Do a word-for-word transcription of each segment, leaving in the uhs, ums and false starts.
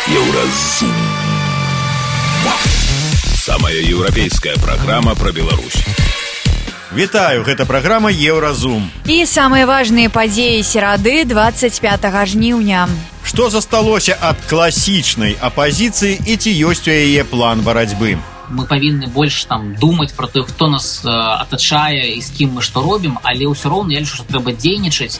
Еўразум. Самая еўрапейская праграма пра Беларусь. Вітаю, гэта праграма Еўразум. І самыя важныя падзеі серады двадцать пятага жніўня. Што засталося ад класічнай апазіцыі і ці ёсць у яе план барацьбы? Мы павінны больш там думаць пра тых, хто нас э, атачае і з кім мы што робім, але ўсё роўна я лічу, што трэба дзейнічаць.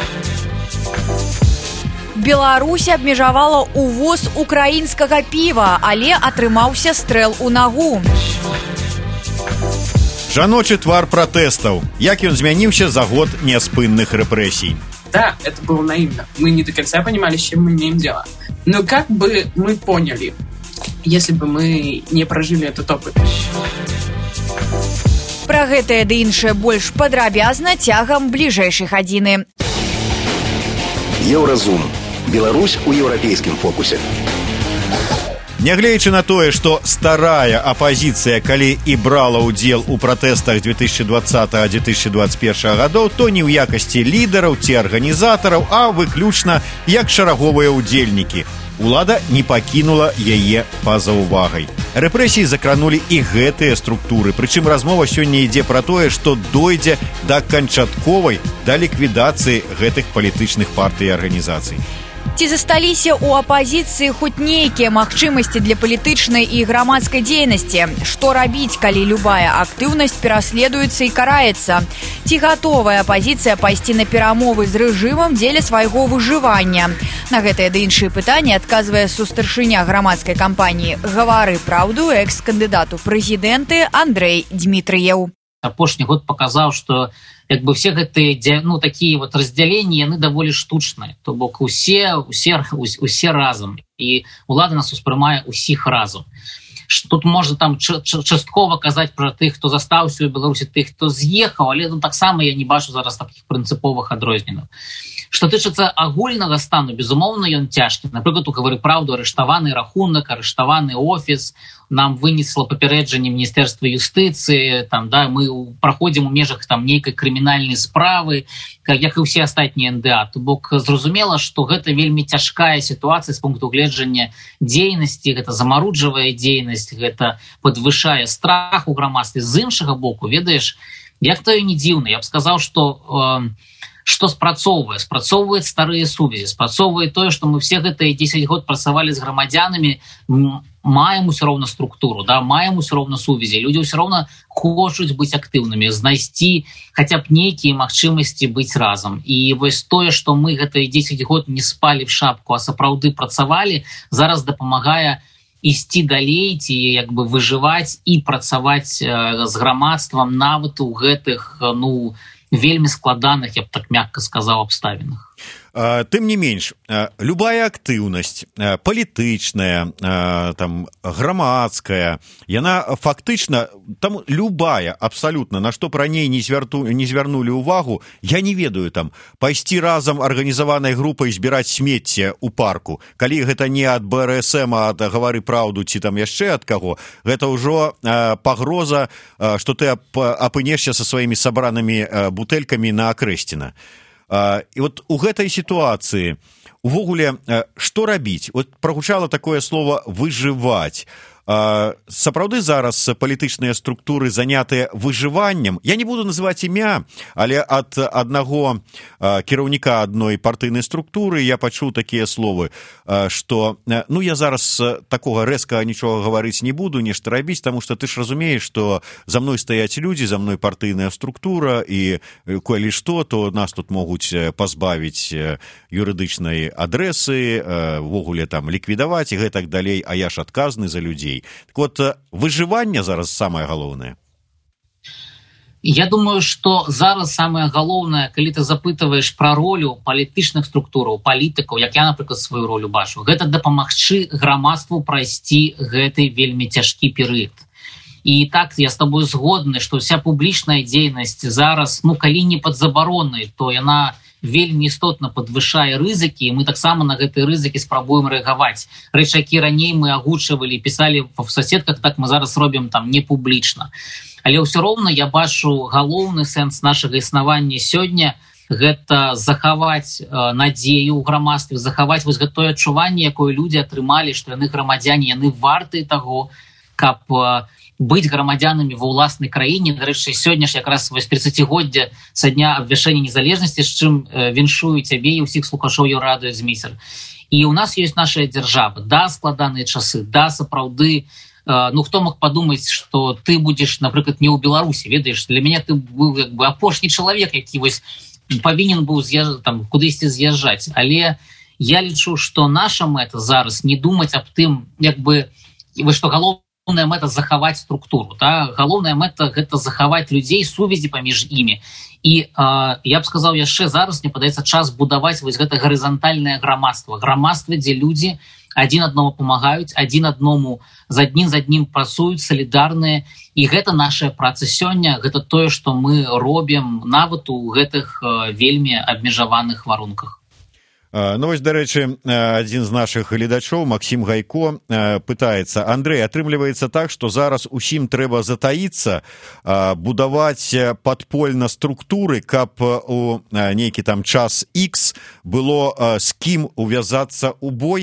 Беларусь абмежавала ўвоз украінскага піва, але атрымаўся стрэл у нагу. Жаночы твар пратэстаў. Як ён змяніўся за год неспынных рэпрэсій? Да, это было наивно. Мы не до конца понимали, с чем мы имеем дело. Но как бы мы поняли, если бы мы не прожили этот опыт. Пра гэтае ды іншае больш падрабязна цягам бліжэйшай гадзіны. Еўразум. Беларусь у еўрапейскім фокусе. Нягледзячы на тое, што старая апазіцыя, калі і брала ўдзел у пратэстах две тысячи двадцатого - две тысячи двадцать первого гадоў, то не ў якасці лідараў ці арганізатараў, а выключна як шараговыя ўдзельнікі. Улада не пакінула яе па-за ўвагай. Рэпрэсіі закранулі і гэтыя структуры, прычым размова сёння ідзе пра тое, што дойдзе да канчатковай, да ліквідацыі гэтых палітычных партый і арганізацый. Ці засталіся ў апазіцыі хоць нейкія магчымасці для палітычнай і грамадскай дзейнасці? Што рабіць, калі любая актыўнасць пераследуецца і караецца? Ці гатовая апазіцыя пайсці на перамовы з рэжымам дзеля свайго выжывання? На гэтыя ды іншыя пытанні адказвае сустаршыня грамадскай кампаніі «Гавары праўду» экс-кандыдат у прэзідэнты Андрэй Дмітрыеў. Апошні год паказаў, што як бы все гэтыя ну, такія вот раздзяленні, яны даволі штучныя. То бок усе, усе, усе разам. І ўлада нас успрымае усіх разам. Тут можна там часткова казаць пра тых, хто застаўся ў Беларусі, тых, хто з'ехаў, але ну, таксама я не бачу зараз такіх прынцыповых адрозненняў. Што тычыцца агульнага стану, безумоўна, ён цяжкі. Напрыклад, у «Гавары праўду» арыштаваны рахунак, арыштаваны офіс, нам вынесла папярэджанне Міністэрства юстыцыі, там, да, мы праходзім у межах там нейкай крымінальнай справы, як і ўсе астатнія эн дэ а. То бок зразумела, што гэта вельмі цяжкая сітуацыя з пункту гледжання дзейнасці, гэта замаруджвае дзейнасць, гэта падвышае страх у грамадстве. З іншага боку, ведаеш, як то і не дзіўна, я б сказаў, што э, што спрацоўвае, спрацоўваюць старыя сувязі, спрацоўвае тое, што мы все гэтыя дзесяць год працавалі з грамадзянамі, маем усё роўна структуру, да, маем усё роўна сувязі, людзі ўсё роўна хочуць быць актыўнымі, знайсці хаця б нейкія магчымасці быць разам. І вось тое, што мы гэтыя дзесяць год не спалі в шапку, а сапраўды працавалі, зараз дапамагае ісці далей, ці як бы выжываць і працаваць э, з грамадствам нават у гэтых, ну, вельмі складаных, я б так мякка сказаў, абставінах. Тым не менш, любая актыўнасць, палітычная, там, грамадская, яна фактычна, там любая абсалютна, на што раней не, звярту, не звярнулі ўвагу, я не ведаю, там, пайсці разам арганізаванай групай збіраць смецце ў парку. Калі гэта не ад бэ эр эс эм, а ад «Гавары праўду» ці там яшчэ ад каго, гэта ўжо пагроза, што ты апынешся са сваімі сабранымі бутэлькамі на Акрэсціна. Uh, і вот у гэтай сітуацыі увогуле uh, што рабіць? Вот прагучала такое слово «выжываць». Uh, сапраўды зараз палітычныя структуры занятыя выжываннем. Я не буду называць імя, але ад аднаго uh, кіраўніка адной партыйнай структуры я пачуў такія словы, uh, што uh, ну я зараз uh, такога рэзка нічога гаварыць не буду, нешта рабіць, таму што ты ж разумееш, што за мной стаяць людзі, за мной партыйная структура, і калі што, то нас тут могуць пазбавіць юрыдычнай адрэсы, увогуле там ліквідаваць і гэтак далей, а я ж адказны за людзей. Так вот, выжыванне зараз самае галоўнае. Я думаю, што зараз самае галоўнае, калі ты запытваеш пра ролю палітычных структураў, палітыкаў, як я, напрыклад, сваю ролю бачу, гэта дапамагчы грамадству прайсці гэты вельмі цяжкі перыяд. І так, я з табой згодны, што ўся публічная дзейнасць зараз, ну, калі не пад забаронай, то яна вельмі істотна падвышае рызыкі, і мы таксама на гэтыя рызыкі спрабуем рэагаваць. Рэчы, які раней мы агучвалі, пісалі в соседках, так мы зараз робім там не публічна. Але ўсё роўна я бачу галоўны сэнс нашага існавання сёння гэта захаваць надзею ў грамадстве, захаваць вось гэтое адчуванне, якое людзі атрымалі, што яны грамадзяне, яны варты таго, каб быць грамадзянамі ва ўласнай краіне. Дарэчы, сёння ж якраз вось трыццацігоддзе са дня абвяшчэння незалежнасці, з чым віншую цябе і ўсіх слухачоў Еўрарадыё з месяц. І ў нас ёсць наша дзяржава. Да, складаныя часы, да, сапраўды. Ну, хто мог падумаць, што ты будзеш, напрыклад, не ў Беларусі, ведаеш, для мяне ты быў як бы апошні чалавек, які вось павінен быў з'езж... там кудысьці з'язджаць. Але я лічу, што наша мэта зараз не думаць аб тым, як бы, вось што галоўная мэта захаваць структуру, да? Галоўная мэта гэта захаваць людзей, сувязі паміж імі. І э, я б сказаў яшчэ зараз, мне падаецца, час будаваць вось гэта гарызантальнае грамадства. Грамадства, дзе людзі адзін аднаму памагаюць, адзін аднаму з адзін з адным працуюць, салідарныя. І гэта наша праца сёння, гэта тое, што мы робім нават у гэтых э, вельмі абмежаваных варунках. Ну вось, дарэчы, адзін з нашых гледачоў, Максім Гайко, пытаецца: Андрэй, атрымліваецца так, што зараз усім трэба затаіцца, будаваць падпольна структуры, каб у нейкі там час X было з кім увязацца ў бой?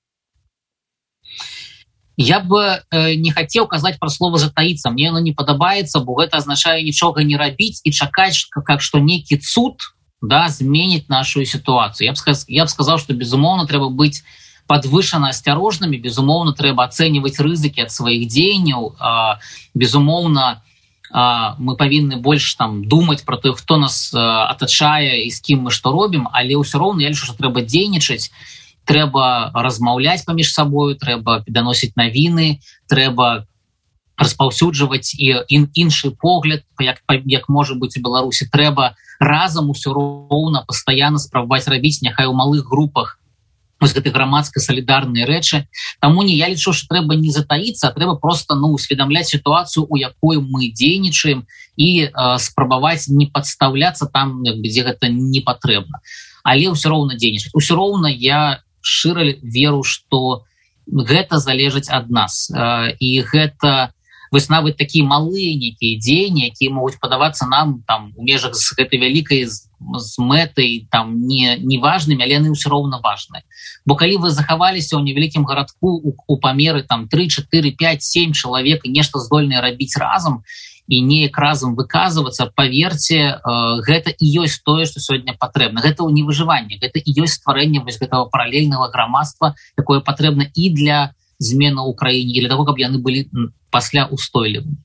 Я бы э, не хацеў казаць пра слова затаіцца. Мне оно не падабаецца, бо гэта азначае нічога не рабіць і чакаць, как што нейкі цуд, да, зменіць нашу сітуацыю. Я б сказаў, я б сказаў, што безумоўна трэба быць падвышана асцярожнымі, безумоўна трэба ацэньваць рызыкі ад сваіх дзеянняў, э, безумоўна э, мы павінны больш там думаць пра тое, хто нас э, атачае і з кім мы што робім, але ўсё роўна я лічу, што трэба дзейнічаць. Трэба размаўляць паміж сабою, трэба даносіць навіны, трэба распаўсюджваць і ін, іншы погляд, як, як можа быць у Беларусі. Трэба разам усё роўна пастаянна спрабаваць рабіць, няхай у малых групах, вось гэты грамадска-салідарныя рэчы. Таму не, я лічу, што трэба не затаіцца, а трэба проста ну, усведамляць сітуацыю, у якой мы дзейнічаем, і э, спрабаваць не падстаўляцца там, як бы, дзе гэта не патрэбна. Але ўсё роўна дзейнічаць. Усё роўна я шчыра веру, што гэта залежыць ад нас. І гэта вось нават такія малыя нейкія дзеянні, якія могуць падавацца нам там у межах з гэтай вялікай з, з мэтай там не, не важнымі, але яны ўсё роўна важныя. Бо калі вы захаваліся ў невялікім гарадку у, у памеры там тры, чатыры, пяць, сем чалавек і нешта здольныя рабіць разам, і неяк разам выказвацца, паверце, гэта і ёсць тое, што сёння патрэбна. Гэта не выжыванне, гэта і ёсць стварэнне вось гэтага паралельнага грамадства, якое патрэбна і для змены ў краіне, і для таго, каб яны былі пасля устойлівымі.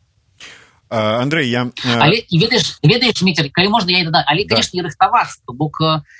Андрэй, я... Але, і ведаеш, ведаеш, Міцер, калі можна, я і дадам, але, конечно, і рыхтавацца, бок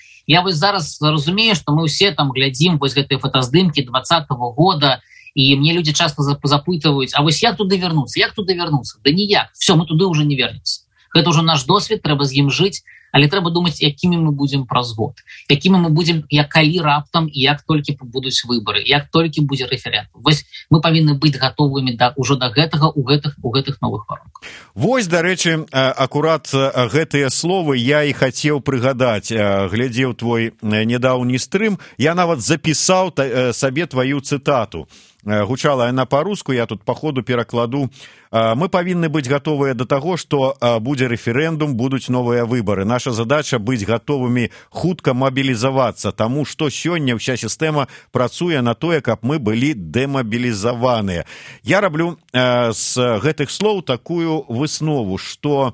я вось зараз разумею, што мы ўсе там глядзім вось гэтыя фотаздымкі двадцатого года, і мне людзі часта запытваюць: а вось як туды вярнуцца, як туды вярнуцца? Да ніяк, все, мы туды ўжо не вернемся. Гэта ўжо наш досвед, трэба з ім жыць, але трэба думаць, якімі мы будзем праз год, якімі мы будзем, як калі раптам, і як толькі будуць выбары, як толькі будзе рэферэндум. Вось мы павінны быць гатовымі да, ўжо да гэтага ў гэтых, у гэтых новых варунках. Вось, дарэчы, акурат гэтыя словы я і хацеў прыгадаць. Глядзеў твой нядаўні стрым, я нават запісаў сабе тваю цытату. Гучала яна па-руску, я тут па ходу перакладу. Мы павінны быць гатовыя да таго, што будзе рэферэндум, будуць новыя выбары. Наша задача быць гатовымі хутка мабілізавацца, таму што сёння ўся сістэма працуе на тое, каб мы былі дэмабілізаваныя. Я раблю э, з гэтых слоў такую выснову, што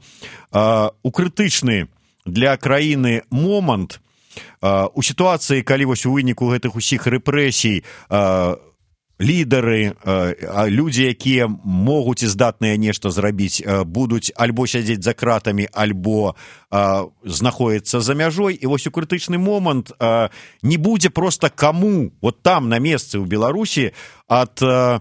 э, у крытычны для краіны момант э, у сітуацыі, калі вось у выніку гэтых усіх рэпрэсій э, лідары, людзі, якія могуць і здатныя нешта зрабіць, будуць альбо сядзець за кратамі, альбо знаходзяцца за мяжой. І вось у крытычны момант не будзе проста каму вот там на месцы ў Беларусі ад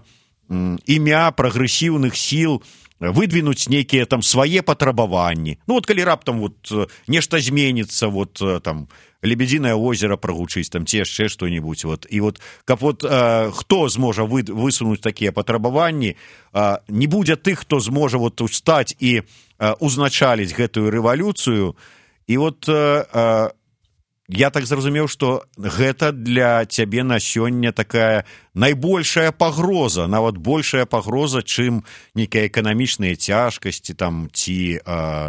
імя прагрэсіўных сіл выдвинуць нейкія там свае патрабаванні. Ну вот калі раптам вот нешта зменіцца, вот там Лебедзінае озера прагучыць, там ці яшчэ што-небудзь. Вот. І вот каб вот э, хто зможа вы, высунуць такія патрабаванні, э, не будзе тых, хто зможа вот устаць і э, узначаліць гэтую рэвалюцыю. І вот э, э, я так зразумеў, што гэта для цябе на сёння такая найбольшая пагроза, нават большая пагроза, чым нейкія эканамічныя цяжкасці там ці э,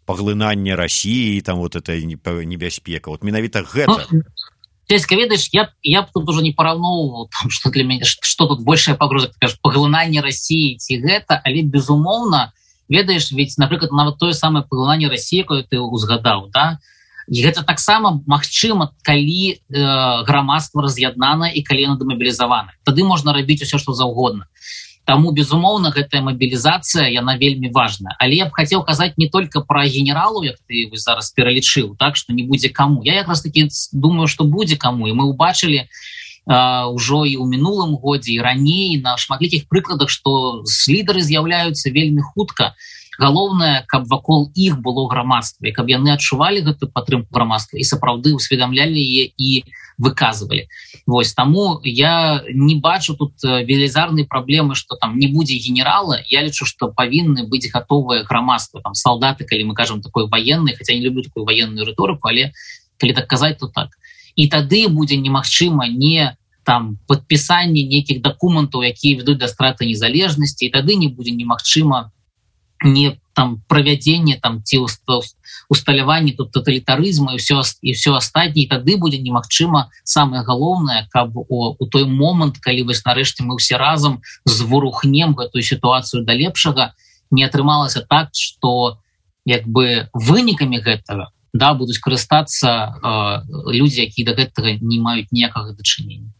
паглынання России, там вот это небяспека. Вот менавіта гэта. Ну, Цельска, ведаешь, я, я б тут уже не параўноўваў, там, что для меня, что тут большая пагроза, ты кажаш, паглынанне России ці гэта, але безумоўна, ведаеш, ведь, напрыклад, нават тое самае паглынанне России, кое ты узгадаў, да, і гэта таксама магчыма, калі э, грамадства раз'яднана і калі яно дэмабілізавана. Тады можна рабіць усё, што заўгодна. Таму, безумоўна, гэтая мабілізацыя, яна вельмі важная. Але я б хацеў казаць не толькі пра генералу, як ты зараз пералічыў, так, што не будзе каму. Я якраз таки думаю, што будзе каму. І мы ўбачылі э, ўжо і ў мінулым годзе, і раней, на шматлікіх прыкладах, што лідары з'яўляюцца вельмі хутка. Галоўнае, каб вакол іх было грамадства, і каб яны адчувалі гэтую падтрымку грамадства і сапраўды усведамлялі яе і выказывалі. Вось, таму я не бачу тут велізарнай праблемы, што там не будзе генерала. Я лічу, што павінны быць гатовае грамадства, там салдаты, калі мы кажам такой ваенны, хаця не люблю такую ваенную рыторыку, але калі так казаць, то так. І тады будзе немагчыма не там падпісанне нейкіх дакументаў, якія ведуць да страты незалежнасці, і тады не будзе немагчыма не там правядзенне там ці усталяванне тут тоталітарызма і все і все астатняе, тады будзе немагчыма самае галоўнае, каб у, у той момант, калі вось нарэшце мы ўсе разам зварухнем гэтую сітуацыю да лепшага, не атрымалася так, што як бы вынікамі гэтага, да, будуць карыстацца э, людзі, якія да гэтага не маюць ніякага дачынення.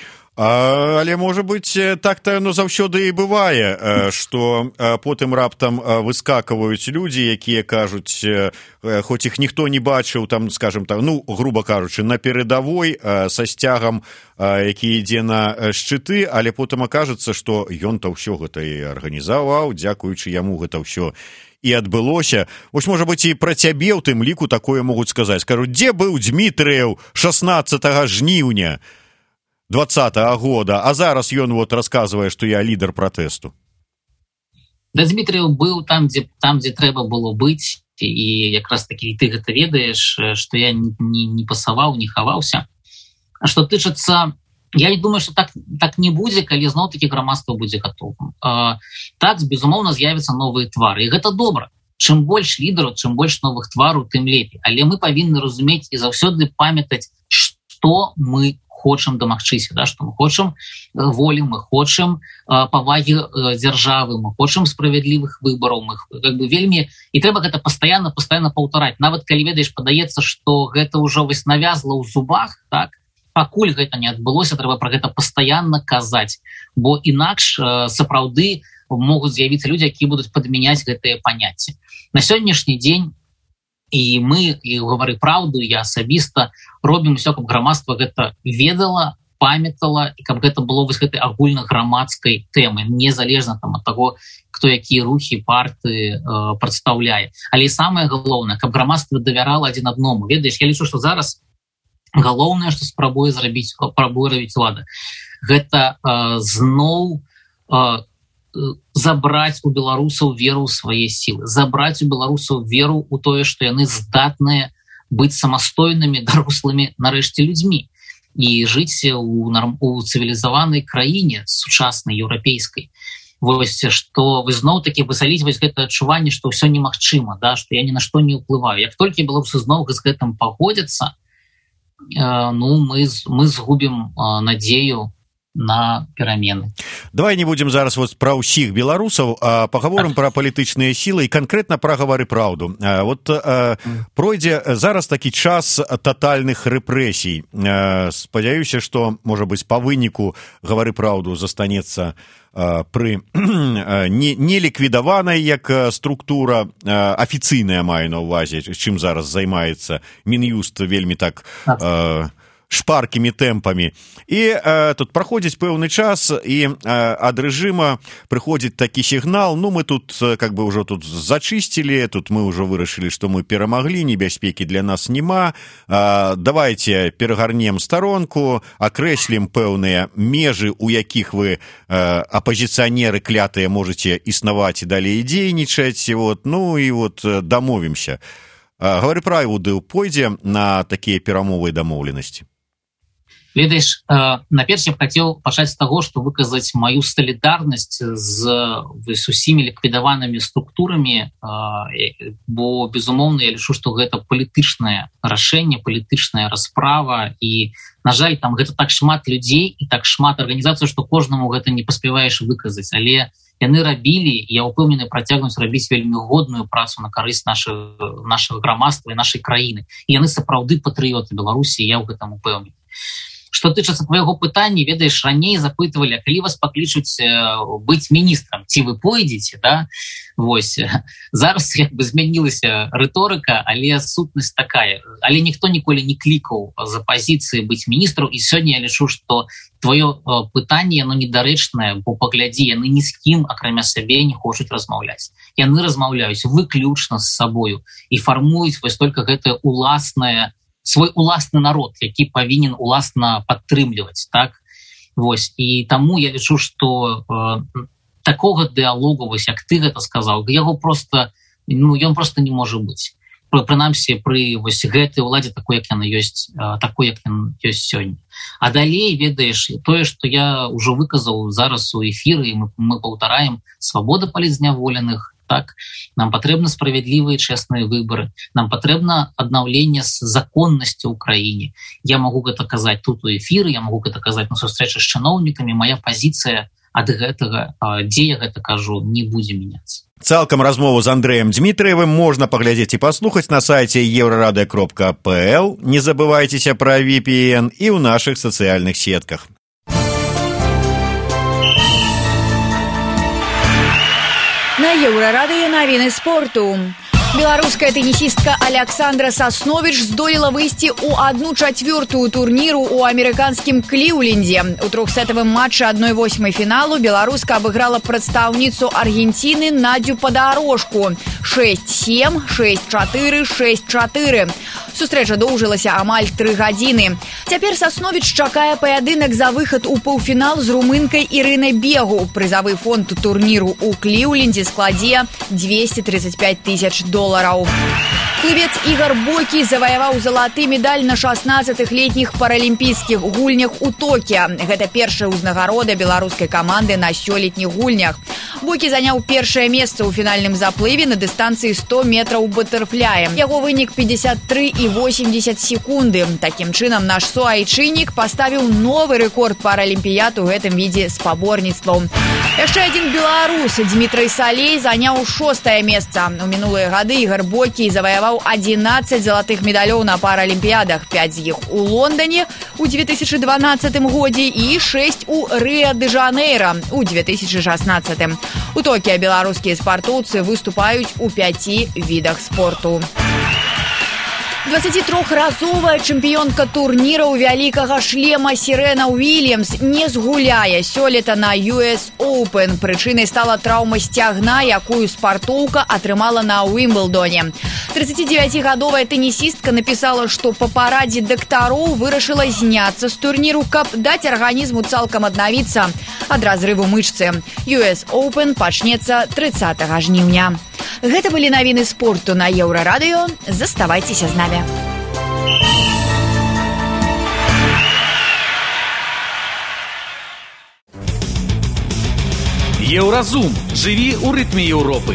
А, але, можа быць, так-то ну, заўсёды і бывае, што потым раптам выскакваюць людзі, якія кажуць, хоць іх ніхто не бачыў, там, скажем так, ну, груба кажучы, на перадавой са сцягам, які ідзе на шчыты, але потым акажацца, што ён-то ўсё гэта і арганізаваў, дзякуючы яму гэта ўсё і адбылося. Вось, можа быць, і пра цябе ў тым ліку такое могуць сказаць. Кажуць, дзе быў Дзмітрыеў шаснаццатага жніўня двадцатага года, а зараз ён вот расказвае, што я лідар пратэсту. Да, Дзмітрыеў быў там, дзе, там, дзе трэба было быць, і якраз такі ты гэта ведаеш, што я не, не пасаваў, не хаваўся. А што тычыцца, я не думаю, што так, так не будзе, калі зноў-такі грамадства будзе гатовым. А, так, безумоўна, з'явяцца новыя твары, і гэта добра. Чым больш лідараў, чым больш новых твараў, тым лепей. Але мы павінны разумець і заўсёды памятаць, што мы хочам дамагчыся, да, што мы хочам волі, мы хочам э, павагі э, дзяржавы, мы хочам справядлівых выбараў, мы как бы вельмі, і трэба гэта пастаянна пастаянна паўтараць. Нават калі ведаеш, падаецца, што гэта ўжо вось навязла ў зубах, так, пакуль гэта не адбылося, трэба пра гэта пастаянна казаць, бо інакш э, сапраўды могуць з'явіцца людзі, якія будуць падмяняць гэтыя паняцці. На сённяшні дзень і мы, і гавары праўду, я асабіста робім усё, каб грамадства гэта ведала, памятала, і каб гэта было вось гэтай агульнаграмадскай тэмы, незалежна там ад таго, хто якія рухі, парты э, прадстаўляе. Але самае галоўнае, каб грамадства давярала адзін аднаму. Ведаеш, я лічу, што зараз галоўнае, што спрабуе зрабіць, спрабуе рабіць улада, гэта э, зноў э, забраць у беларусаў веру ў свае сілы, забраць у беларусаў веру ў тое, што яны здатныя быць самастойнымі, дарослымі, нарэшце, людзьмі і жыць у, у цывілізаванай краіне, сучаснай, еўрапейскай. Вось, што вы зноў-такі высаліць вось гэта адчуванне, што ўсё немагчыма, да, што я ні на што не ўплываю. Як толькі беларусы зноў з гэтым пагодзяцца, э, ну, мы, мы згубім э, надзею на перамены. Давай не будзем зараз вот пра ўсіх беларусаў, а пагаворым пра палітычныя сілы і канкрэтна пра гавары праўду. А, вот а, пройдзе зараз такі час татальных рэпрэсій. А, спадзяюся, што, можа быць, па выніку гавары праўду застанецца а, пры не, не ліквідаванай як структура, а, афіцыйная маю на ўвазе, чым зараз займаецца Мін'юст вельмі так а, шпаркімі тэмпамі. І э, тут праходзіць пэўны час, і э, ад рэжыма прыходзіць такі сігнал, ну мы тут как бы ўжо тут зачысцілі, тут мы ўжо вырашылі, што мы перамаглі, небяспекі для нас няма, э, давайте перагарнем старонку, акрэслім пэўныя межы, у якіх вы э, апазіцыянеры клятыя можаце існаваць і далей дзейнічаць, вот, ну і вот дамовімся. Э, Гавары праўды пойдзе на такія перамовы і дамоўленасці. Ведаеш, наперш я б хацеў пачаць з таго, што выказаць маю салідарнасць з, з усімі ліквідаванымі структурамі, бо, безумоўна, я лічу, што гэта палітычнае рашэнне, палітычная расправа, і, на жаль, там гэта так шмат людзей і так шмат арганізацый, што кожнаму гэта не паспяваеш выказаць, але яны рабілі, я ўпэўнены, працягнуць рабіць вельмі годную працу на карысць нашага, нашага грамадства і нашай краіны. І яны сапраўды патрыёты Беларусі, я ў гэтым упэўнены. Што тычыцца твайго пытання, ведаеш, раней запытвалі, а калі вас паклічуць быць міністрам, ці вы пойдзеце, да? Вось. Зараз як бы змянілася рыторыка, але сутнасць такая. Але ніхто ніколі не клікаў за пазіцыі быць міністрам, і сёння я лічу, што твоё пытанне, яно недарэчнае, бо паглядзі, яны ні з кім, акрамя сябе, не хочуць размаўляць. Яны размаўляюць выключна з сабою і фармуюць вось толькі гэтае уласнае, свой уласны народ, які павінен уласна падтрымліваць, так? Вось. І таму я лічу, што э, такога дыалогу, вось як ты гэта сказаў, яго проста, ну, ён проста не можа быць. Прынамсі, пры вось гэтай уладзе такой, як яна ёсць, э, такой, як яна ёсць сёння. А далей, ведаеш, тое, што я ўжо выказаў зараз у эфіры, і мы, мы паўтараем, свабода палітзняволеных, так, нам патрэбны справядлівыя чэсныя выбары, нам патрэбна аднаўленне з законнасцю ў краіне. Я магу гэта казаць тут у эфіры, я магу гэта казаць на сустрэчы з чыноўнікамі, мая пазіцыя ад гэтага, дзе я гэта кажу, не будзе мяняцца. Цалкам размову з Андрэем Дмітраевым можна паглядзець і паслухаць на сайце еўрарадыё кропка пл. Не забывайцеся пра ви пі эн і ў нашых сацыяльных сетках. На Еўрарадыё навіны спорту. Беларуская тэнісістка Аляксандра Сасновіч здолела выйсці ў адну чацвёртую турніру ў амерыканскім Кліўлендзе. У трохсетавым матчы адной восьмай фіналу беларуска абыграла прадстаўніцу Аргенціны Надзю Падарожку шэсць сем, шэсць чатыры, шэсць чатыры. Сустрэча доўжылася амаль тры гадзіны. Цяпер Сасновіч чакае паядынак за выхад у паўфінал з румынкай Ірынай Бегу. Прызавы фонд турніру ў Кліўлендзе складзе дзвесце трыццаць пяць тысяч долараў. Плывец Ігар Бойкі заваяваў залаты медаль на шаснаццатых летніх паралімпійскіх гульнях у Токіа. Гэта першая ўзнагарода беларускай каманды на сёлетніх гульнях. Бойкі заняў першае месца ў фінальным заплыве на дыстанцыі сто метраў батэрфляе. Яго вынік пятьдесят три і восемьдесят секунды. Такім чынам наш суайчыннік паставіў новы рэкорд паралімпіяд у гэтым відзе спаборніцтваў. Яшчэ адзін беларус Дмітрый Салей заняў шостае месца. У мінулыя гады Ігар Бойкі заваяваў адзінаццаць залатых медалёў на паралімпіядах, пяць з іх у Лондоне у две тысячи дванаццатым годзе і шэсць у Рыа-дэ-Жанейра у две тысячи шаснаццатым. У Токіа беларускія спартоўцы выступаюць у пяці відах спорту. дваццацітрохразовая чэмпіёнка турніраў вялікага шлема Сірэна Уільямс не згуляе сёлета на ю эс Оупен. Прычынай стала траўма сцягна, якую спартоўка атрымала на Уімблдоне. трыццацідзевяцігадовая тэнісістка напісала, што па парадзе дактароў вырашыла зняцца з турніру, каб даць арганізму цалкам аднавіцца ад разрыву мышцы. ю эс Оупен пачнецца трыццатага жніўня. Гэта былі навіны спорту на Еўрарадыё. Заставайцеся з намі. Еўразум. Жыві ў рытме Еўропы.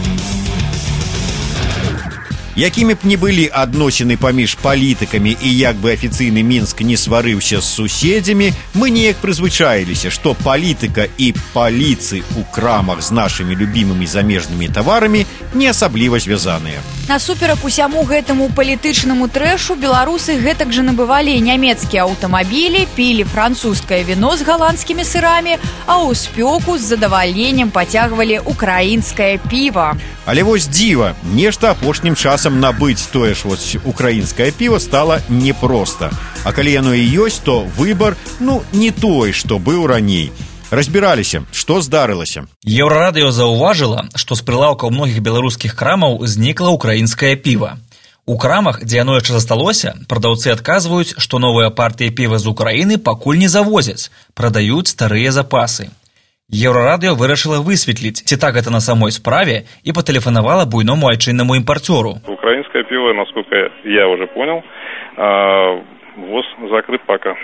Якімі б не былі адносіны паміж палітыкамі і як бы афіцыйны Мінск не сварыўся з суседзямі, мы неяк прызвычаіліся, што палітыка і паліцы ў крамах з нашымі любімымі замежнымі таварамі не асабліва звязаныя. Насуперак усяму гэтаму палітычнаму трэшу беларусы гэтак жа набывалі нямецкія аўтамабілі, пілі французскае віно з галандскімі сырамі, а ў спёку з задавальненнем пацягвалі украінскае піва. Але вось дзіва, нешта апошнім часам набыць тое ж вось украінскае піва стала непроста. А калі яно і ёсць, то выбар, ну, не той, што быў раней. Разбіраліся, што здарылася. Еўрарадыё заўважыла, што з прылаўкаў многіх беларускіх крамаў знікла украінскае піва. У крамах, дзе яно яшчэ засталося, прадаўцы адказваюць, што новыя партыі піва з Украіны пакуль не завозяць, прадаюць старыя запасы. Еўрарадыё вырашыла высветліць, ці так гэта на самой справе, і патэлефанавала буйному айчыннаму імпарцёру. Украинское пиво, насколько я уже понял, ввоз закрыт пока.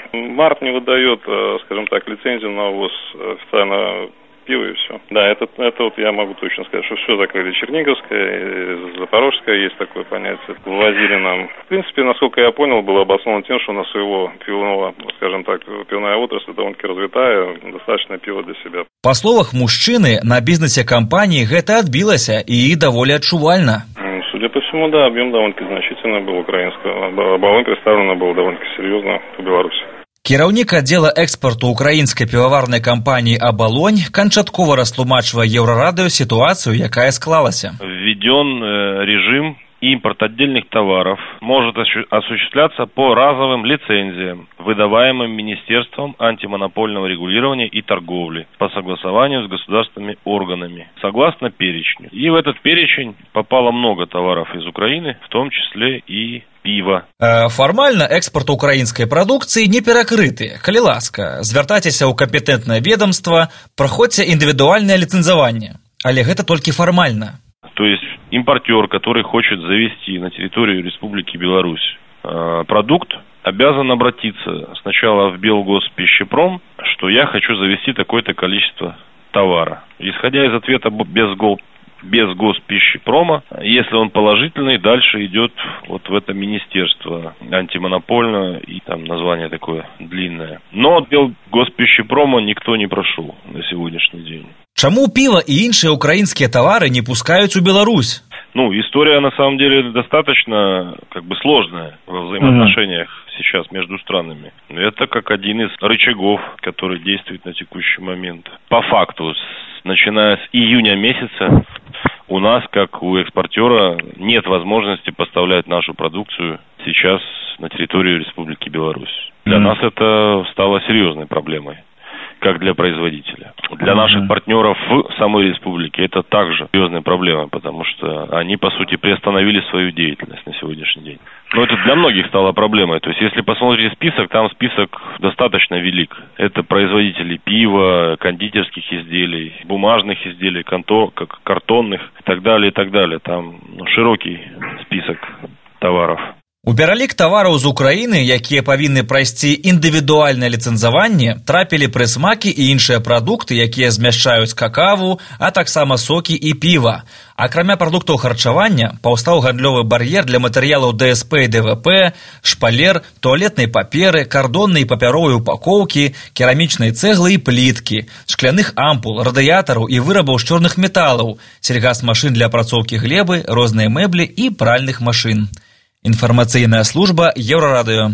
МАРТ не выдает, скажем так, лицензию на ввоз официально пива и все. Да, это, это вот я могу точно сказать, что все закрыли. Черниговское, Запорожское, есть такое понятие. Ввозили нам. В принципе, насколько я понял, было обосновано тем, что у нас своего пивного, скажем так, пивная отрасль довольно-таки развитая, достаточно пива для себя. Па словах мужчыны, на бізнесе кампаніі гэта адбілася і даволі адчувальна. Судя по всему, да, объем довольно-таки значительный был украинского. Оболонь представлена была довольно-таки серьезно по Беларуси. Кіраўнік аддзела экспарту украінскай піваварнай кампаніі «Абалонь» канчаткова растлумачвае Еўрарадыё сітуацыю, якая склалася. Введен режим импорт отдельных товаров может осуществляться по разовым лицензиям, выдаваемым Министерством антимонопольного регулирования и торговли по согласованию с государственными органами, согласно перечню. И в этот перечень попало много товаров из Украины, в том числе и піва. Фармальна экспарт украінскай прадукцыі не перакрыты. Калі ласка, звяртайцеся ў кампетэнтнае ведомства, праходзьце індывідуальнае ліцэнзаванне. Але гэта толькі фармальна. То есть импортер, который хочет завести на территорию Республики Беларусь продукт, обязан обратиться сначала в Белгоспищепром, что я хочу завести такое-то количество товара. Исходя из ответа без гол без Госпищепрома, если он положительный, дальше идет вот в это министерство антимонопольное, и там название такое длинное. Но от Госпищепрома никто не прошел на сегодняшний день. Чаму пиво и іншыя украинские товары не пускают в Беларусь? Ну, история на самом деле достаточно как бы сложная во взаимоотношениях mm-hmm. сейчас между странами. Это как один из рычагов, который действует на текущий момент. По факту, начиная с июня месяца, у нас, как у экспортера, нет возможности поставлять нашу продукцию сейчас на территорию Республики Беларусь. Для mm-hmm. нас это стало серьезной проблемой, как для производителя. Для наших партнеров в самой республике это также серьезная проблема, потому что они, по сути, приостановили свою деятельность на сегодняшний день. Но это для многих стало проблемой. То есть, если посмотрите список, там список достаточно велик. Это производители пива, кондитерских изделий, бумажных изделий, канто, как картонных и так далее, и так далее. Там ну, широкий список товаров. У пералік тавараў з Украіны, якія павінны прайсці індывідуальнае ліцэнзаванне, трапілі прысмакі і іншыя прадукты, якія змяшчаюць какаву, а таксама сокі і піва. Акрамя прадуктаў харчавання, паўстаў гандлёвы бар'ер для матэрыялаў ДСП і ДВП, шпалер, туалетнай паперы, кардоннай і папяровай упакоўкі, керамічнай цэглы і пліткі, шкляных ампул, радыятараў і вырабаў з чорных металаў, сельгасмашын для апрацоўкі глебы, розныя мэблі і пральных машын. Інфармацыйная служба Еўрарадыё.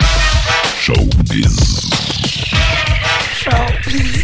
Шоу-біз. Шоу-біз.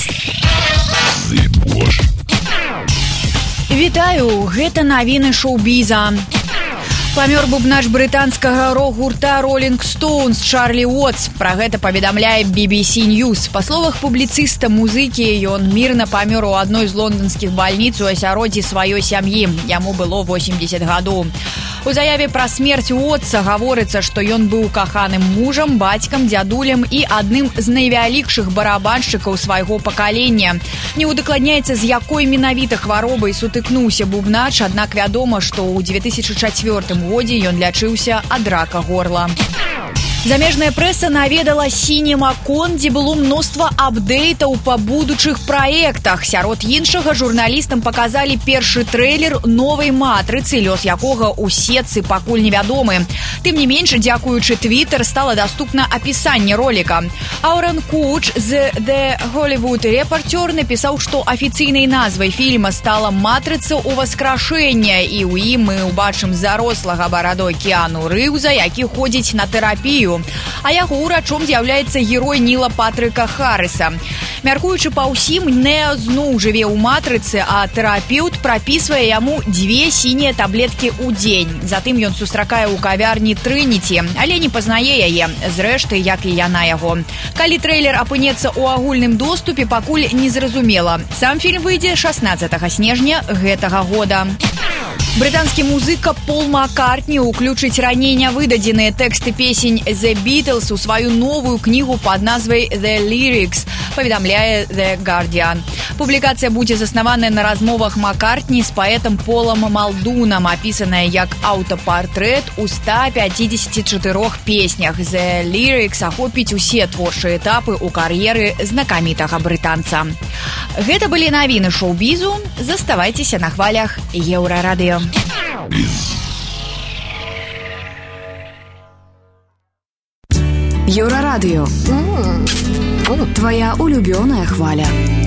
Вітаю, гэта навіны шоу-біза. Памёр бубнач брытанскага рок-гурта Rolling Stones Чарлі Уотс. Пра гэта паведамляе би би си News. Па словах публіцыста музыкі, ён мірна памёр у адной з лонданскіх бальніц у асяроддзі сваёй сям'і. Яму было восемьдесят гадоў. У заяве пра смерць Уотса гаворыцца, што ён быў каханым мужам, бацькам, дзядулем і адным з найвялікшых барабаншчыкаў свайго пакалення. Не ўдакладняецца, з якой менавіта хваробай сутыкнуўся бубнач, аднак вядома, што ў две тысячи чацвёртым годзе ён лячыўся ад рака горла. Замежная прэса наведала CinemaCon, дзе было мноства апдэйтаў па будучых праектах. Сярод іншага журналістам паказалі першы трэйлер новай матрыцы, лёс якога ў сетцы пакуль невядомы. Тым не менш, дзякуючы Twitter стала даступна апісанне роліка. Аарон Куч з The Hollywood Reporter напісаў, што афіцыйнай назвай фільма стала «Матрыца ўваскрашэння», і ў ім мы ўбачым зарослага барадой Кіану Рыўза, які ходзіць на тэрапію. А яго ўрачом з'яўляецца герой Ніла Патрыка Харрыса. Мяркуючы па ўсім, Нео зноў жыве ў матрыцы, а тэрапеўт прапісвае яму дзве сінія таблеткі ў дзень. Затым ён сустракае ў кавярні Трыніці, але не пазнае яе, зрэшты, як і яна яго. Калі трэйлер апынецца ў агульным доступе, пакуль незразумела. Сам фільм выйдзе шаснаццатага снежня гэтага года. Брытанскі музыка Пол Маккартні ўключыць раней нявыдадзеныя тэксты песень The Beatles у сваю новую кнігу пад назвай The Lyrics. паведамляе The Guardian. Публікацыя будзе заснаваная на размовах Маккартні з паэтам Полам Малдунам, апісаная як аўтапартрэт у ста пяцідзесяці чатырох песнях. The Lyrics ахопіць усе творчыя этапы ў кар'еры знакамітага брытанца. Гэта былі навіны шоу-бізу. Заставайцеся на хвалях Еўрарадыё. Еўрарадыё. Твоя улюбёная хваля.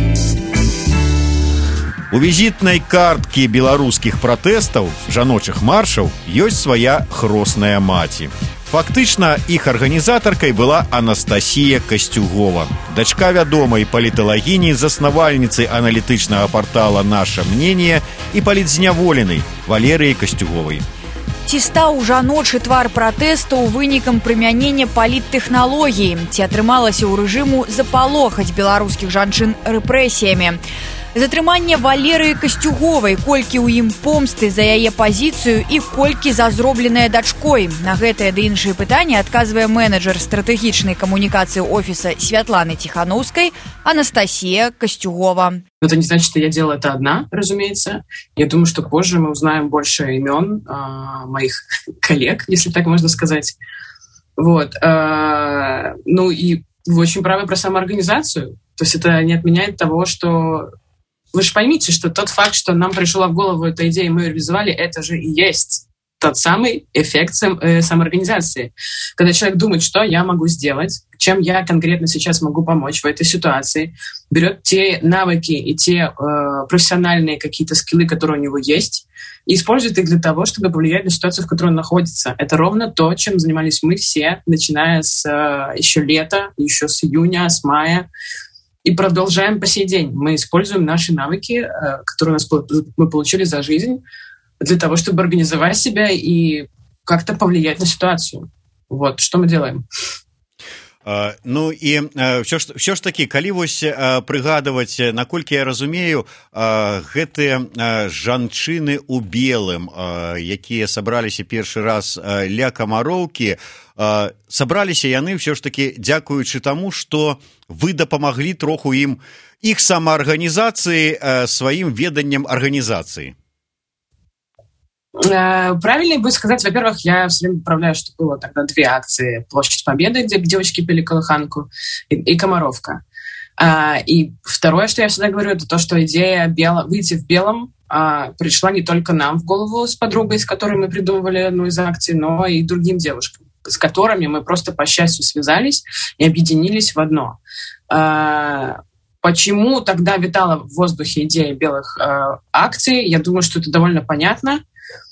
У візітнай карткі беларускіх пратэстаў, жаночых маршаў, ёсць свая хросная маці. Фактычна, іх арганізатаркай была Анастасія Касцюгова, дачка вядомай паліталагіні, заснавальніцы аналітычнага партала «Наша мнение» і палітзняволенай Валерыі Касцюговай. Ці стаў жаночы твар пратэстаў вынікам прымянення паліттэхналогій? Ці атрымалася ў рэжыму запалохаць беларускіх жанчын рэпрэсіямі? Затрыманне Валерыі Касцюговай, колькі ў ім помсты за яе пазіцыю і колькі за зробленае дачкой? На гэтыя ды іншыя пытанні адказвае менеджер стратэгічнай камунікацыі офіса Святланы Тихановской Анастасия Костюгова. Это не значит, что я делала это одна, разумеется. Я думаю, что позже мы узнаем больше имен э, моих коллег, если так можно сказать. Вот. Э, ну и вы очень правы про самоорганизацию. То есть это не отменяет того, что... Вы же поймите, что тот факт, что нам пришла в голову эта идея, мы ее реализовали, это же и есть тот самый эффект сам, э, самоорганизации. Когда человек думает, что я могу сделать, чем я конкретно сейчас могу помочь в этой ситуации, берет те навыки и те э, профессиональные какие-то скиллы, которые у него есть, и использует их для того, чтобы повлиять на ситуацию, в которой он находится. Это ровно то, чем занимались мы все, начиная с э, еще лета, еще с июня, с мая, и продолжаем по сей день. Мы используем наши навыки, которые у нас мы получили за жизнь, для того, чтобы организовать себя и как-то повлиять на ситуацию. Вот, что мы делаем. Uh, ну і uh, все ж, все ж таки, калі вось uh, прыгадваць, наколькі я разумею, uh, гэтыя uh, жанчыны ў белым, uh, якія сабраліся першы раз uh, ля камароўкі, uh, сабраліся яны все ж таки дзякуючы таму, што вы дапамаглі троху ім іх самаарганізацыі uh, сваім веданнем арганізацыі. Правильнее будет сказать, во-первых, я все время управляю, что было тогда две акции. Площадь Победы, где девочки пели колыханку, и, и Комаровка. А, и второе, что я всегда говорю, это то, что идея бело, выйти в белом а, пришла не только нам в голову с подругой, с которой мы придумывали одну из акций, но и другим девушкам, с которыми мы просто по счастью связались и объединились в одно. А, почему тогда витала в воздухе идея белых а, акций? Я думаю, что это довольно понятно.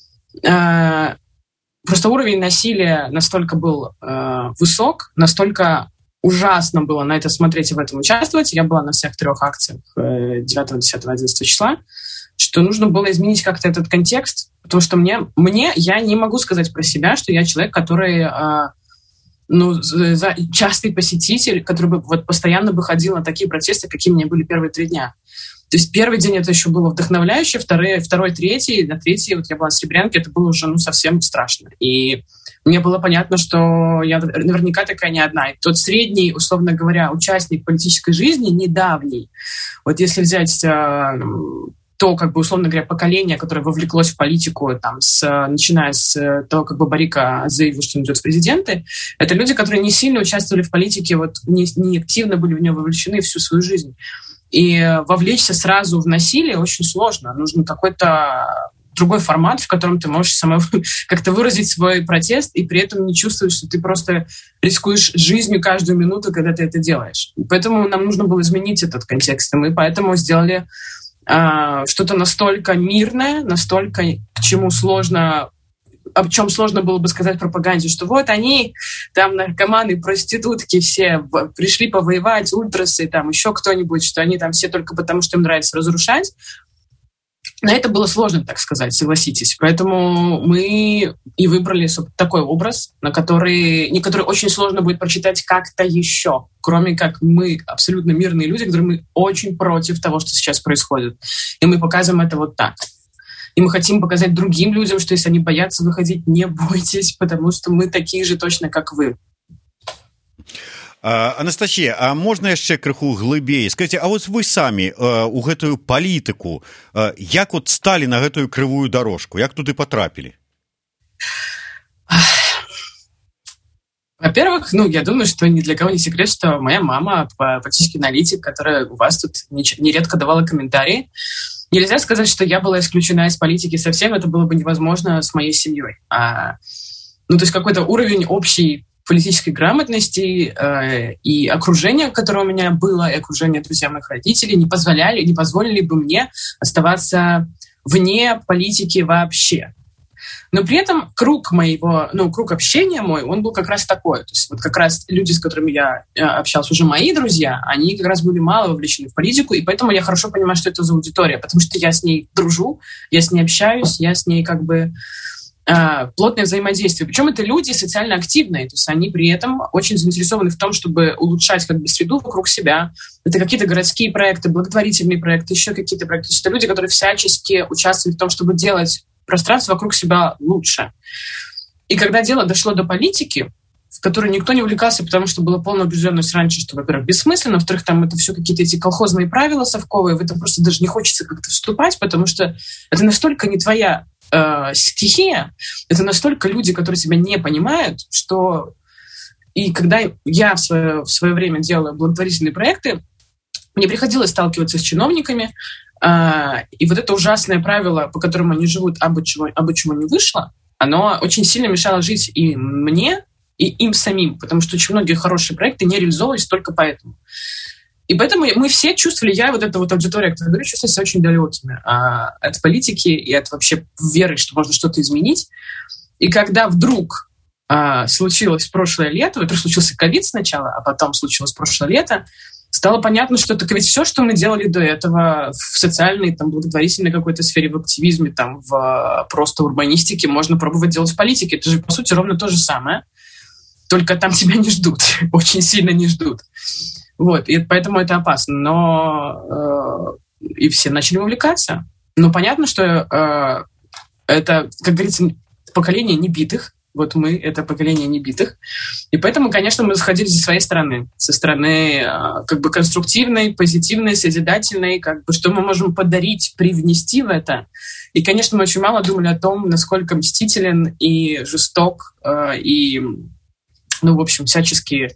Uh, просто уровень насилия настолько был uh, высок, настолько ужасно было на это смотреть и в этом участвовать. Я была на всех трех акциях девятого, десятого, одиннадцатого числа, что нужно было изменить как-то этот контекст, потому что мне, мне я не могу сказать про себя, что я человек, который uh, ну, за, частый посетитель, который бы вот постоянно бы ходил на такие протесты, какие у меня были первые три дня. То есть первый день это еще было вдохновляюще, второй, второй третий, на третий, вот я была в Серебрянке, это было уже ну, совсем страшно. И мне было понятно, что я наверняка такая не одна. И тот средний, условно говоря, участник политической жизни, недавний, вот если взять э, то, как бы, условно говоря, поколение, которое вовлеклось в политику, там, с, начиная с того, как бы Барика заявил, что он идет в президенты, это люди, которые не сильно участвовали в политике, вот, не, не активно были в нее вовлечены всю свою жизнь. И вовлечься сразу в насилие очень сложно. Нужен какой-то другой формат, в котором ты можешь сама как-то выразить свой протест и при этом не чувствовать, что ты просто рискуешь жизнью каждую минуту, когда ты это делаешь. Поэтому нам нужно было изменить этот контекст. И мы поэтому сделали э, что-то настолько мирное, настолько, к чему сложно... о чем сложно было бы сказать пропаганде, что вот они, там, наркоманы, проститутки все пришли повоевать, ультрасы, там, еще кто-нибудь, что они там все только потому, что им нравится разрушать. На это было сложно, так сказать, согласитесь. Поэтому мы и выбрали такой образ, на который, не который очень сложно будет прочитать как-то еще, кроме как мы абсолютно мирные люди, которые мы очень против того, что сейчас происходит. И мы показываем это вот так. И мы хотим показать другим людям, что если они боятся выходить, не бойтесь, потому что мы такие же точно, как вы. Анастасія, а можна яшчэ крыху глыбей? Скажите, а вот вы самі у гэтую палітыку як от сталі на гэтую крывую дорожку? Як туды потрапілі? Во-первых, ну, я думаю, что ни для кого не секрет, что моя мама политический аналитик, которая у вас тут нередко давала комментарии. Нельзя сказать, что я была исключена из политики совсем, это было бы невозможно с моей семьей. А, ну, то есть какой-то уровень общей политической грамотности э, и окружения, которое у меня было, и окружение друзей моих родителей, не позволяли, не позволили бы мне оставаться вне политики вообще. Но при этом круг моего, ну, круг общения мой, он был как раз такой. То есть вот как раз люди, с которыми я общался, уже мои друзья, они как раз были мало вовлечены в политику, и поэтому я хорошо понимаю, что это за аудитория, потому что я с ней дружу, я с ней общаюсь, я с ней как бы плотное взаимодействие. Причем это люди социально активные, то есть они при этом очень заинтересованы в том, чтобы улучшать как бы среду вокруг себя. Это какие-то городские проекты, благотворительные проекты, еще какие-то проекты. То есть это люди, которые всячески участвуют в том, чтобы делать пространство вокруг себя лучше. И когда дело дошло до политики, в которой никто не увлекался, потому что была полная убежденность раньше, что, во-первых, бессмысленно, во-вторых, там это все какие-то эти колхозные правила совковые, в это просто даже не хочется как-то вступать, потому что это настолько не твоя э, стихия, это настолько люди, которые тебя не понимают, что... И когда я в свое, в свое время делала благотворительные проекты, мне приходилось сталкиваться с чиновниками, э, и вот это ужасное правило, по которому они живут, абы чего, абы чего не вышло, оно очень сильно мешало жить и мне, и им самим, потому что очень многие хорошие проекты не реализовывались только поэтому. И поэтому мы все чувствовали, я и вот эта вот аудитория, которая говорит, чувствовали себя очень далекими а, от политики и от вообще веры, что можно что-то изменить. И когда вдруг а, случилось прошлое лето, это случился ковид сначала, а потом случилось прошлое лето, стало понятно, что это ведь все, что мы делали до этого в социальной, там, благотворительной какой-то сфере, в активизме, там, в просто урбанистике, можно пробовать делать в политике. Это же, по сути, ровно то же самое. Только там тебя не ждут, очень сильно не ждут. Вот, и поэтому это опасно. Но э, и все начали увлекаться. Но понятно, что э, это, как говорится, поколение небитых. Вот мы — это поколение небитых. И поэтому, конечно, мы заходили со своей стороны. Со стороны э, как бы конструктивной, позитивной, созидательной. Как бы, что мы можем подарить, привнести в это. И, конечно, мы очень мало думали о том, насколько мстителен и жесток, э, и... ну, в общем, всячески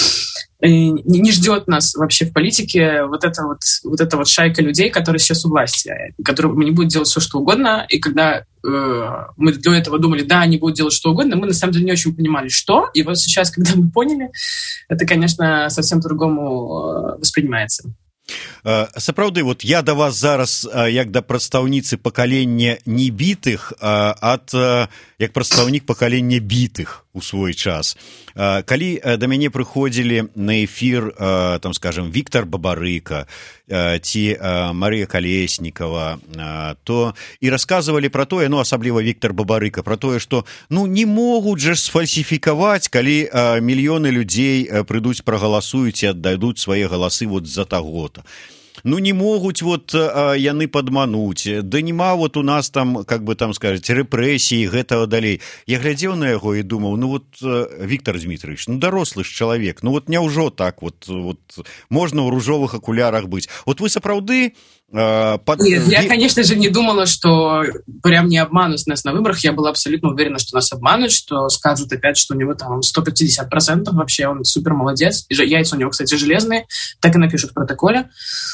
не, не ждет нас вообще в политике вот эта вот, вот эта вот шайка людей, которые сейчас у власти, которые не будут делать все, что угодно. И когда э, мы до этого думали, да, они будут делать что угодно, мы на самом деле не очень понимали, что. И вот сейчас, когда мы поняли, это, конечно, совсем по-другому воспринимается. Сапраўды, вот я да вас зараз як да прадстаўніцы пакалення небітых ад як прадстаўнік пакалення бітых у свой час. Калі да мяне прыходзілі на эфір, там, скажем, Віктор Бабарыка ці Марыя Калеснікава, то і расказвалі пра тое, ну, асабліва Віктор Бабарыка, пра тое, што, ну, не могуць жа сфальсіфікаваць, калі мільёны людзей прыйдуць, прагаласуюць і аддадуць свае галасы вот за таго-то. Ну, не могуць вот а, яны падмануць, да нема вот у нас там, как бы там сказаць, рэпрэсіі, гэтага далей. Я глядзеў на яго і думаў, ну вот, Віктор Дмітрович, ну дарослы ж чалавек, ну вот няўжо так вот, вот можна ў ружовых акулярах быць. Вот вы сапраўды... Uh, под... Нет, я, конечно же, не думала, что прям не обманут нас на выборах. Я была абсолютно уверена, что нас обманут, что скажут опять, что у него там сто пятьдесят процентов вообще, он супер молодец. И яйца у него, кстати, железные, так и напишут в протоколе.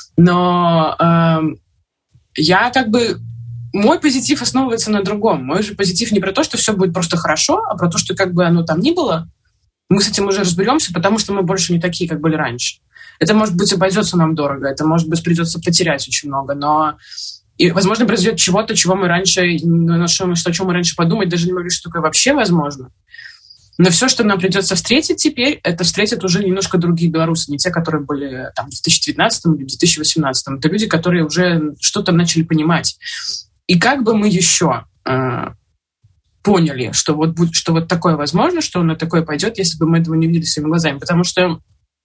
Но э, я как бы... Мой позитив основывается на другом. Мой же позитив не про то, что все будет просто хорошо, а про то, что как бы оно там ни было, мы с этим уже разберемся, потому что мы больше не такие, как были раньше. Это, может быть, обойдется нам дорого, это, может быть, придется потерять очень много, но, и, возможно, произойдет чего-то, чего мы раньше, на что, что, о чем мы раньше подумать даже не могли, что такое вообще возможно. Но все, что нам придется встретить теперь, это встретят уже немножко другие белорусы, не те, которые были там, в две тысячи девятнадцатом или в две тысячи восемнадцатом. Это люди, которые уже что-то начали понимать. И как бы мы еще э, поняли, что вот, что вот такое возможно, что на такое пойдет, если бы мы этого не видели своими глазами. Потому что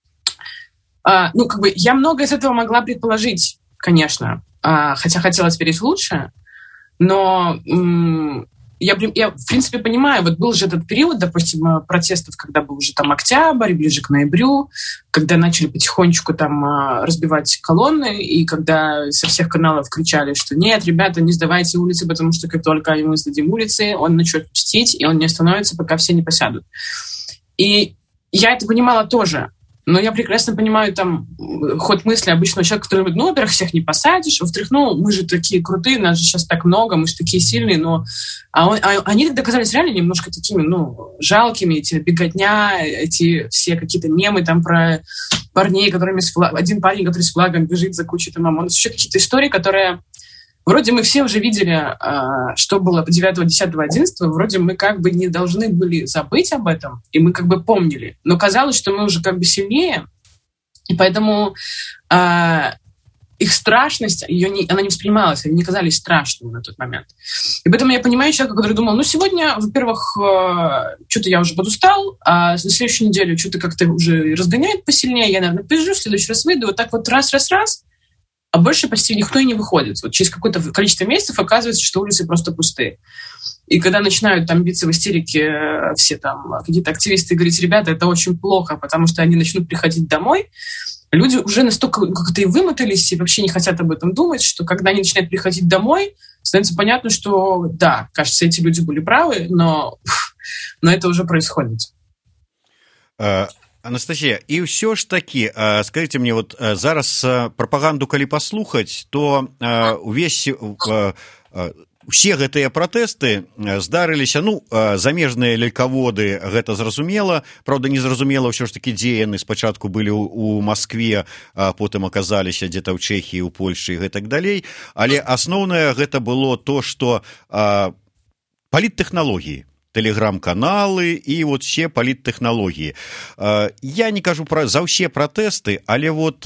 Uh, ну, как бы, я много из этого могла предположить, конечно, uh, хотя хотелось верить в лучшее, но um, я, я, в принципе, понимаю, вот был же этот период, допустим, протестов, когда был уже там октябрь, ближе к ноябрю, когда начали потихонечку там разбивать колонны, и когда со всех каналов кричали, что нет, ребята, не сдавайте улицы, потому что как только мы сдадим улицы, он начнет чтить, и он не остановится, пока все не посядут. И я это понимала тоже. Но я прекрасно понимаю там ход мысли обычного человека, который говорит, ну, во-первых, всех не посадишь, во-вторых, ну, мы же такие крутые, нас же сейчас так много, мы же такие сильные, но... А, он, а они тогда казались реально немножко такими, ну, жалкими, эти беготня, эти все какие-то мемы там про парней, которыми с флаг... один парень, который с флагом бежит за кучей там ОМОН. Еще какие-то истории, которые... Вроде мы все уже видели, что было девятого, десятого, одиннадцатого, вроде мы как бы не должны были забыть об этом, и мы как бы помнили. Но казалось, что мы уже как бы сильнее, и поэтому э, их страшность, ее не, она не воспринималась, они не казались страшными на тот момент. И поэтому я понимаю человека, который думал, ну сегодня, во-первых, э, что-то я уже подустал, а на следующую неделю что-то как-то уже разгоняет посильнее, я, наверное, побежу, в следующий раз выйду, вот так вот раз-раз-раз, а больше почти никто и не выходит. Вот через какое-то количество месяцев оказывается, что улицы просто пустые. И когда начинают там биться в истерике все там какие-то активисты и говорить, ребята, это очень плохо, потому что они начнут приходить домой, люди уже настолько как-то и вымотались, и вообще не хотят об этом думать, что когда они начинают приходить домой, становится понятно, что да, кажется, эти люди были правы, но, но это уже происходит. Анастасія, і ўсё ж такі, скажите мне, вот зараз прапаганду калі паслухаць, то увесь усе гэтыя пратэсты здарыліся, ну, замежныя лялькаводы, гэта зразумела, правда, не зразумела ўсё ж такі, дзе яны спачатку былі ў Маскве, а потым аказаліся дзе-то ў Чэхіі, ў Польшчы і гэтак далей, але асноўнае гэта было то, што паліттэхналогіі, тэлеграм-каналы і вот все паліттэхналогіі. Я не кажу пра за ўсе пратэсты, але вот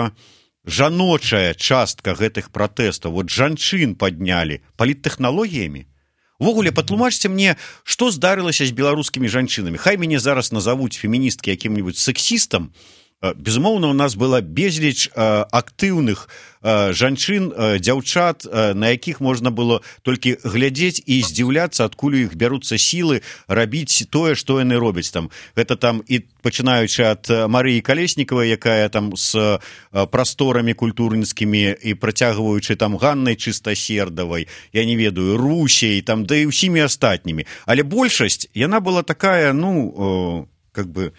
жаночая частка гэтых пратэстаў, вот жанчын паднялі паліттэхналогіямі. Увогуле, патлумачце мне, што здарылася з беларускімі жанчынамі. Хай мяне зараз назавуць феміністкі якім-нибудь сексістам. Безумоўна, у нас была безліч актыўных жанчын, дзяўчат, на якіх можна было толькі глядзець і здзіўляцца, адкуль у іх бяруцца сілы рабіць тое, што яны робяць там. Гэта там і пачынаючы ад Марыі Калеснікавай, якая там з прасторамі культурніцкімі, і працягваючы там Ганнай Чыстасердавай, я не ведаю, Русей, там, да і ўсімі астатнімі. Але большасць, яна была такая, ну, как бы...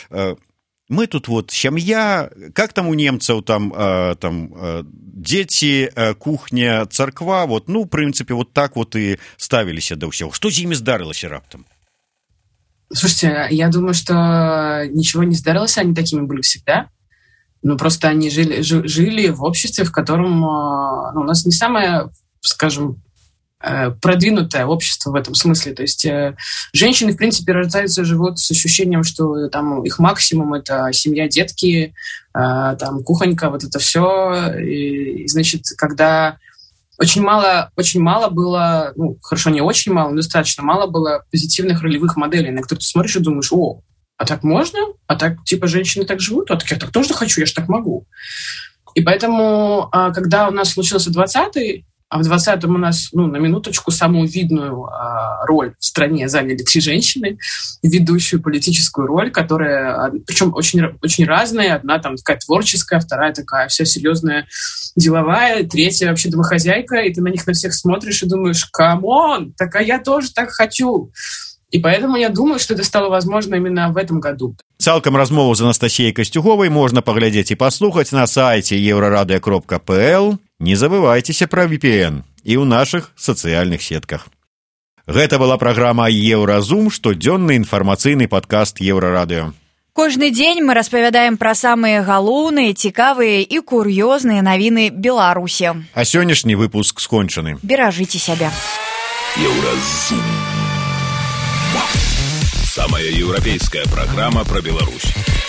Мы тут вот семья, как там у немцев, там, э, там э, дети, э, кухня, церква, вот, ну, в принципе, вот так вот и ставились до всего. Что с ними здарилось раптом? Слушайте, я думаю, что ничего не здарилось, они такими были всегда. Ну, просто они жили, жили в обществе, в котором ну, у нас не самое, скажем, продвинутое общество в этом смысле. То есть э, женщины, в принципе, рождаются и живут с ощущением, что там их максимум — это семья, детки, э, там кухонька, вот это все. И, и, значит, когда очень мало, очень мало было, ну, хорошо, не очень мало, но достаточно мало было позитивных ролевых моделей, на которые ты смотришь и думаешь, о, а так можно? А так, типа, женщины так живут? А так я так тоже хочу, я же так могу. И поэтому, э, когда у нас случился двадцатый, а в двадцатом у нас, ну, на минуточку, самую видную а, роль в стране заняли три женщины, ведущую политическую роль, которая, причем очень, очень разная. Одна там такая творческая, вторая такая вся серьезная, деловая, третья вообще домохозяйка, и ты на них на всех смотришь и думаешь, камон, так а я тоже так хочу. И поэтому я думаю, что это стало возможно именно в этом году. Цалкам размову з Анастасіяй Касцюговай можна паглядзець і паслухаць на сайце еўрарадыё кропка пэ эл. Не забывайцеся пра ви пі эн і ў нашых сацыяльных сетках. Гэта была праграма «Еўразум», штодзённы інфармацыйны падкаст Еўрарадыё. Кожны дзень мы распавядаем пра самыя галоўныя, цікавыя і кур'ёзныя навіны Беларусі. А сённяшні выпуск скончаны. Беражыце сябе. Еўразум. Самая еўрапейская праграма пра Беларусь.